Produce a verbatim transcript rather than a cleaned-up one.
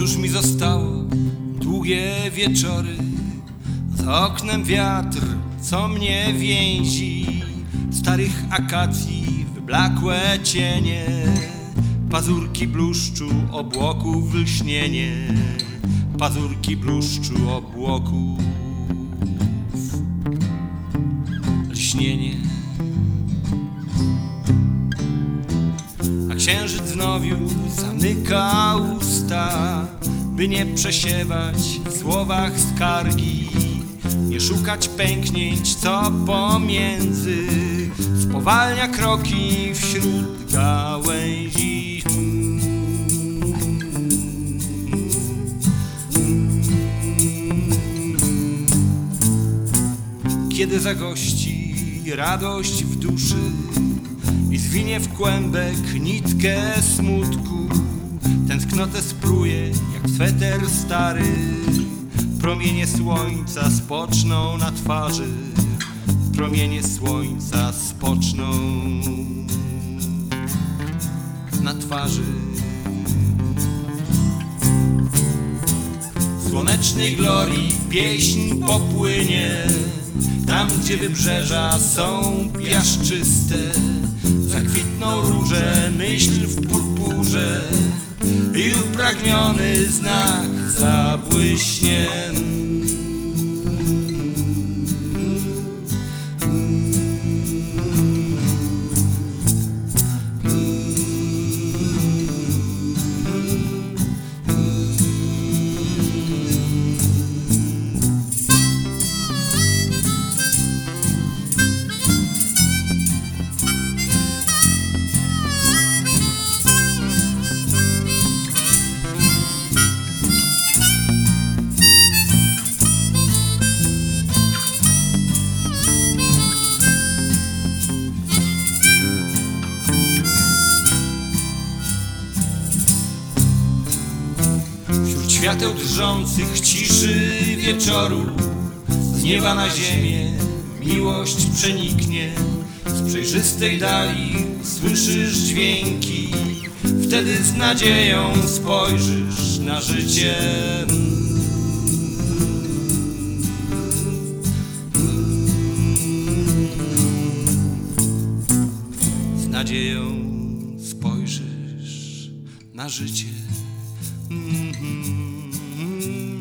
Cóż mi zostało? Długie wieczory, za oknem wiatr, co mnie więzi. Starych akacji wyblakłe cienie, pazurki bluszczu obłoków lśnienie, pazurki bluszczu obłoków lśnienie. A księżyc znowu zamyka usta, by nie przesiewać w słowach skargi, nie szukać pęknięć, co pomiędzy, spowalnia kroki wśród gałęzi. Kiedy zagości radość w duszy i zwinie w kłębek nitkę smutku, tęsknotę spruje jak sweter stary, promienie słońca spoczną na twarzy, promienie słońca spoczną na twarzy. W słonecznej glorii pieśń popłynie, tam gdzie wybrzeża są piaszczyste, zakwitną róże, myśl w purpurze i upragniony znak zabłyśnie. Świateł drżących ciszy wieczoru, z nieba na ziemię miłość przeniknie. Z przejrzystej dali słyszysz dźwięki, wtedy z nadzieją spojrzysz na życie. Z nadzieją spojrzysz na życie. Mm-hmm.